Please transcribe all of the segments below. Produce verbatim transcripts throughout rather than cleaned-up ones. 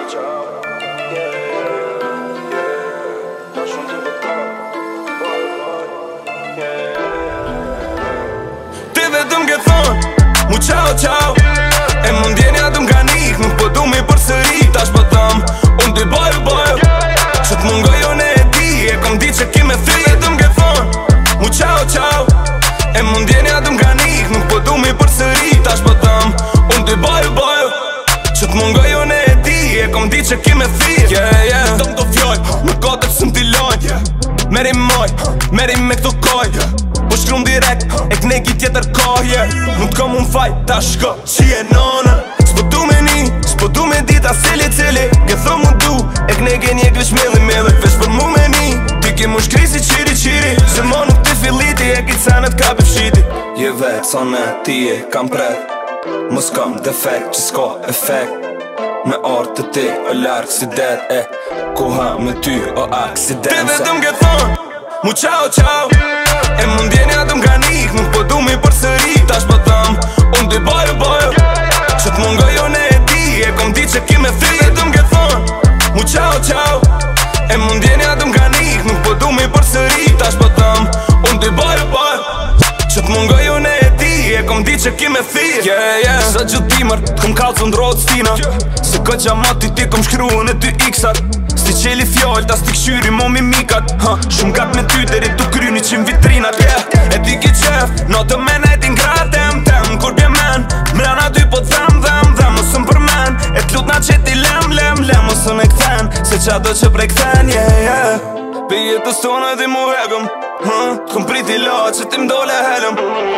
ciao, yeah, yeah. Tash unë t'i vëta, boy, boy, yeah. Ti vetëm ke thonë, mu ciao, ciao. E mu ndjenja du m'ka nik, nuk po du mi përsëri. Tash po thëm, unë t'i boy, boy. Që t'mungoj unë e di, e kom di që ki me thi. Ti vetëm ke thonë, mu ciao, ciao. E mu ndjenja du m'ka nik, nuk po du mi përsëri. Tash po thëm, unë t'i boy, boy. Që t'mungoj unë e di, e kom di që ki me thi. Yeah, yeah. Dëm do fjoj, nuk ka të pësëm t'i loj. Meri moj, meri me këto koj. Po shkrum direkt, e kneki tjetër koj. Nuk t'kom unë faj, ta shko që je nona. S'po du me ni, s'po du me dita cili cili. Ke thom mu du, e kneki njek vish mili mili. Vesh për mu me ni, ti ki mu shkri si qiri qiri. Se mo nuk t'i filiti, e ki canet ka pëfshiti. Je vet, sa me ti e kam pret. Mos kam defekt që s'ka efekt. Me artë të ti o larkë si det e koha me ty o aksident. Ti vetëm ke thonë, mu ciao ciao. E mu ndjenja du m'ka nik, nuk po du mi përsëri. Tash po thëm, unë t'i bojo bojo. Që t'mungoj unë e di, e kom di që ki me thi. Ti vetëm ke thonë, mu ciao ciao. E mu ndjenja du m'ka nik, nuk po du mi përsëri. Tash po thëm, unë t'i bojo bojo. Që t'mungoj unë e di, e kom di që ki me thi. Yeah, yeah. Sa gjutimër, t'kom kalcu n'drot stina. Se ka gjamati ti kom shkru në ty iksat. Sti qeli fjall, ta sti këshyri mo mimikat. ha, Shumë gat me ty deri tu kryni qim vitrinat. yeah. E ti ki qef, no të men e ti ngra tem tem. Kur bje men, mrena dy po dhem dhem dhem. Mësën për men, e t'lut na që ti lem lem lem. Mësën e kthen, se qa do që prej kthen. yeah, yeah. Pe jetës tonë e ti mu hegëm, huh? T'kom priti la që ti m'dole helëm.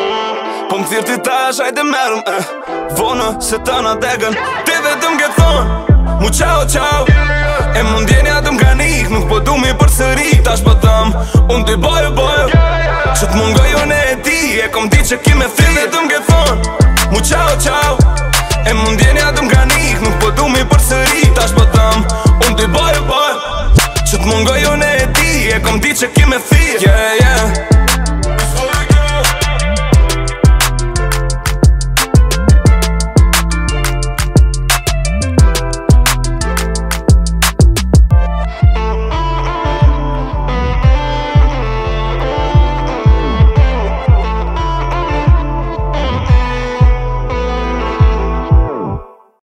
Po m'thirë ti tash hajde merëm eh. Vonë se të na degën. Ti vetëm ke thonë, mu ciao ciao. E mu ndjenja du m'ka nik, nuk po du mi përsëri. Tash po thëm, unë t'i bojo bojo. Që t'mungoj unë e di, e kom di që ki me thi. Ti vetëm ke thonë, mu ciao ciao. E mu ndjenja du m'ka nik, nuk